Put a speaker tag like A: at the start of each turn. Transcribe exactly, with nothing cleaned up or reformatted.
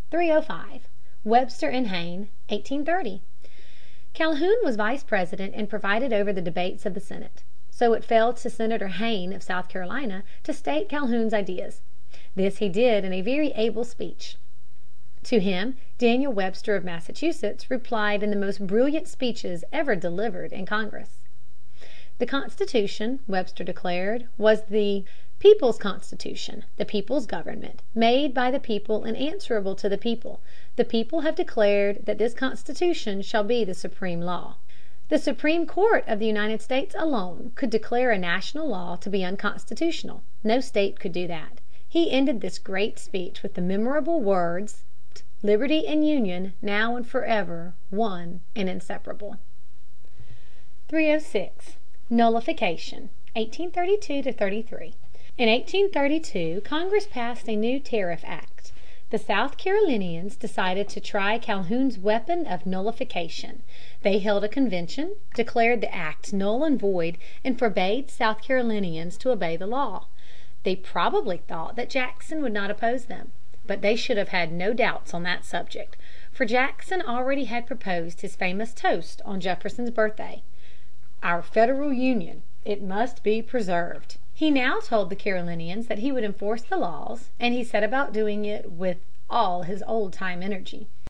A: three oh five. Webster and Hayne, eighteen thirty. Calhoun was Vice President and presided over the debates of the Senate. So it fell to Senator Hayne of South Carolina to state Calhoun's ideas. This he did in a very able speech. To him Daniel Webster of Massachusetts replied in the most brilliant speeches ever delivered in Congress. The Constitution, Webster declared, was the "people's Constitution, the people's government, made by the people and answerable to the people. The people have declared that this Constitution shall be the supreme law." The Supreme Court of the United States alone could declare a national law to be unconstitutional. No state could do that. He ended this great speech with the memorable words, "Liberty and Union, now and forever, one and inseparable." three oh six. Nullification, eighteen thirty-two to thirty-three. In eighteen thirty-two Congress passed a new Tariff Act. The South Carolinians decided to try Calhoun's weapon of nullification. They held a convention, declared the act null and void, and forbade South Carolinians to obey the law. They probably thought that Jackson would not oppose them. But they should have had no doubts on that subject, for Jackson already had proposed his famous toast on Jefferson's birthday: "Our Federal Union, it must be preserved." He now told the Carolinians that he would enforce the laws, and he set about doing it with all his old time energy.